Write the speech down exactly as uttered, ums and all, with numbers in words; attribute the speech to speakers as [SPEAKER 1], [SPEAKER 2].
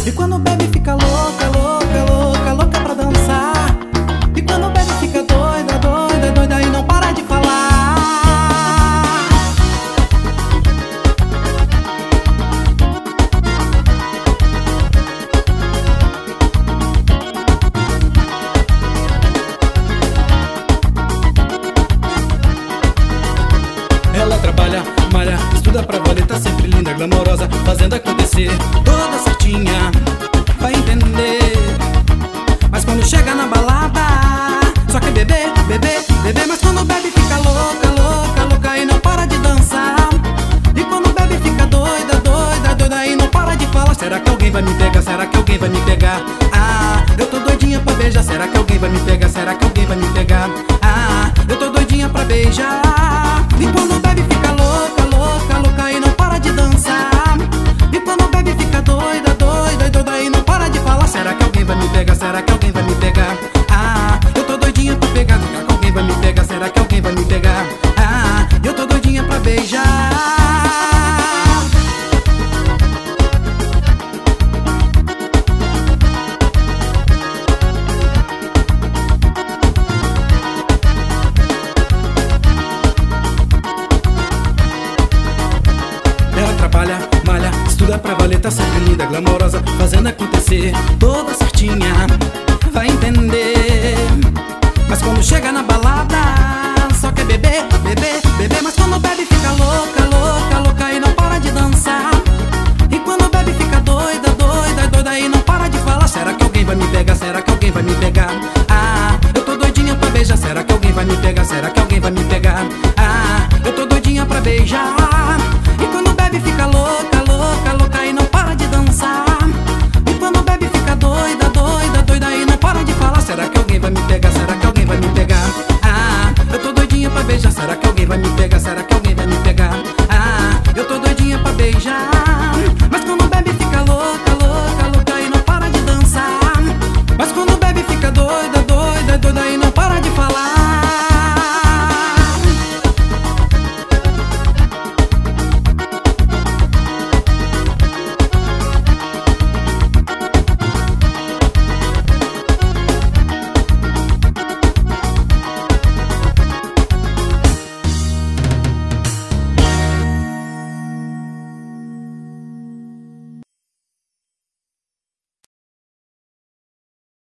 [SPEAKER 1] E quando bebe fica louca, louca, louca, louca pra dançar. E quando bebe fica doida, doida, doida e não para de falar.
[SPEAKER 2] Ela trabalha, malha, estuda pra valer, tá sempre linda, glamourosa, fazendo acontecer, toda certinha, vai entender. Mas quando chega na balada, só quer beber, beber, beber. Mas quando bebe fica louca, louca, louca e não para de dançar. E quando bebe fica doida, doida, doida e não para de falar. Será que alguém vai me pegar? Será que alguém vai me pegar? Ah, eu tô doidinha pra beijar. Será que alguém vai me pegar? Será que alguém vai me pegar? Ah, eu tô doidinha pra beijar. E quando bebe fica louca, louca, louca e não para de dançar. E quando bebe fica doida, doida, doida e não para de falar. Será que alguém vai me pegar? Será que alguém vai me pegar? Ah, eu tô doidinha pra pegar. Será que alguém vai me pegar? Será que alguém vai me pegar? Ah, eu tô doidinha pra beijar. Trabalha, malha, estuda pra valer, tá sempre linda, glamourosa, fazendo acontecer, toda certinha, vai entender. Mas quando chega na balada, só quer beber,